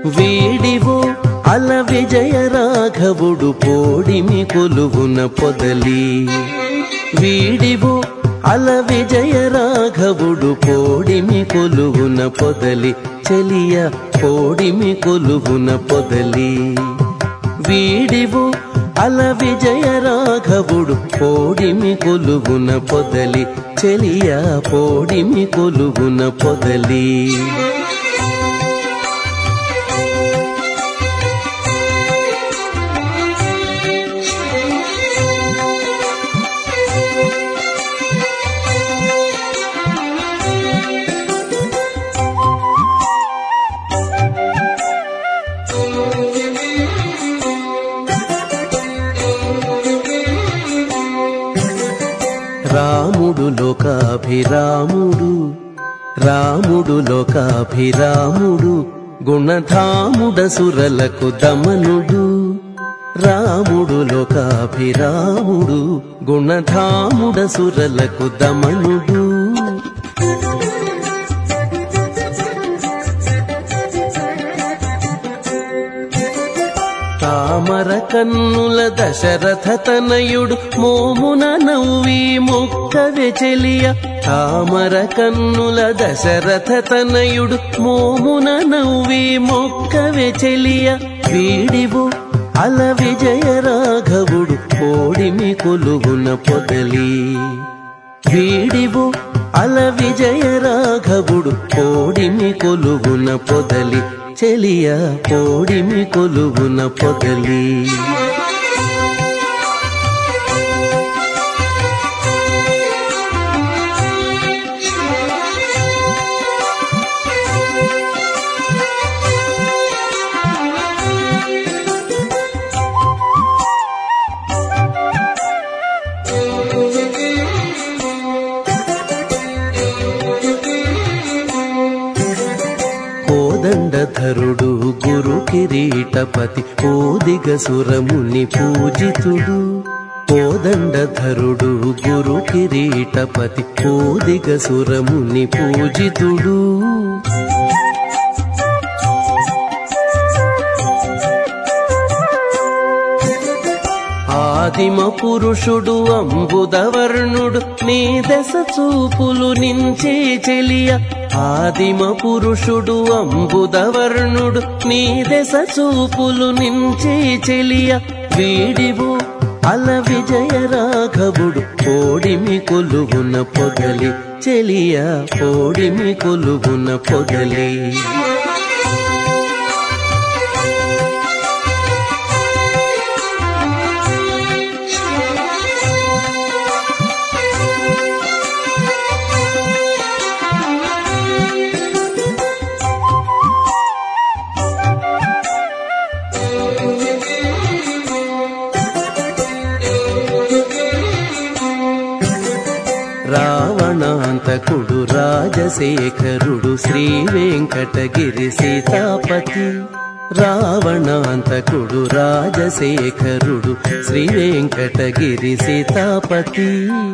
వీడివో అల విజయ రాఘవుడు పోడిమి కొలువున పొదలి వీడివో అల విజయ రాఘవుడు పోడిమి కొలువున పొదలి చెలియ పోడిమి కొలువున పొదలి వీడివో అల విజయ రాఘవుడు పోడిమి కొలువున పొదలి చెలియ పోడిమి కొలువున పొదలి రాముడు లోకాభిరాముడు రాముడు లోకాభిరాముడు గుణధాముడసురలకు దమనుడు రాముడు లోకాభిరాముడు గుణధాముడసురలకు దమనుడు తామర కన్నుల దశరథ తనయుడు మోమున నవ్వి మొక్కవే చెలియ తామర కన్నుల దశరథ తనయుడు మోమున నవ్వి మొక్కవే చెలియ వీడివు అల విజయ రాఘవుడు పోడిమి కొలువున పొదలి వీడివు అల విజయ రాఘవుడు పోడిమి కొలువున పొదలి చెలియ పోడిమి కొలువున పొదలి కోదండధరుడు గురు కిరీటపతి ఓదిగసురముని పూజితుడు కోదండధరుడు గురు కిరీటపతి ఓదిగసురముని పూజితుడు ఆదిమ పురుషుడు అంబుదవర్ణుడు నీ దశ చూపులు నించే చెలియ ఆదిమ పురుషుడు అంబుదవర్ణుడు నీ దశ చూపులు నించే చెలియ వీడివు అల విజయ రాఘవుడు పోడిమి కొలువున పొదలి చెలియ పోడిమి కొలువున పొదలి రావణాంతకుడు రాజశేఖరుడు శ్రీ వెంకటగిరి సీతాపతి రావణాంతకుడు రాజశేఖరుడు శ్రీ వెంకటగిరి సీతాపతి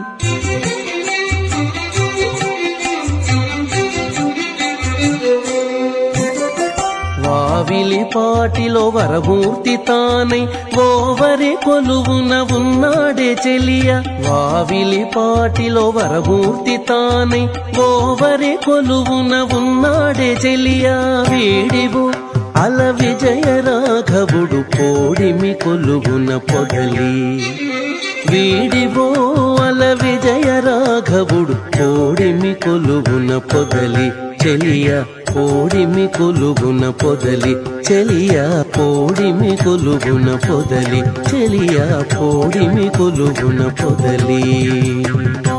వావిలిపాటిలో వరమూర్తి తానై ఓవరి కొలువున ఉన్నాడే చెలియ వావిలిపాటిలో వరమూర్తి తానై ఓవరి కొలువున ఉన్నాడే చెలియ వీడివు అల విజయ రాఘవుడు పోడిమి కొలువున పొదలి వీడివో అల విజయ రాఘవుడు పోడిమి కొలువున పొదలి చెలియ పోడిమి కొలువున పొదలి చెలియ పోడిమి కొలువున పొదలి చెలియ పోడిమి కొలువున పొదలి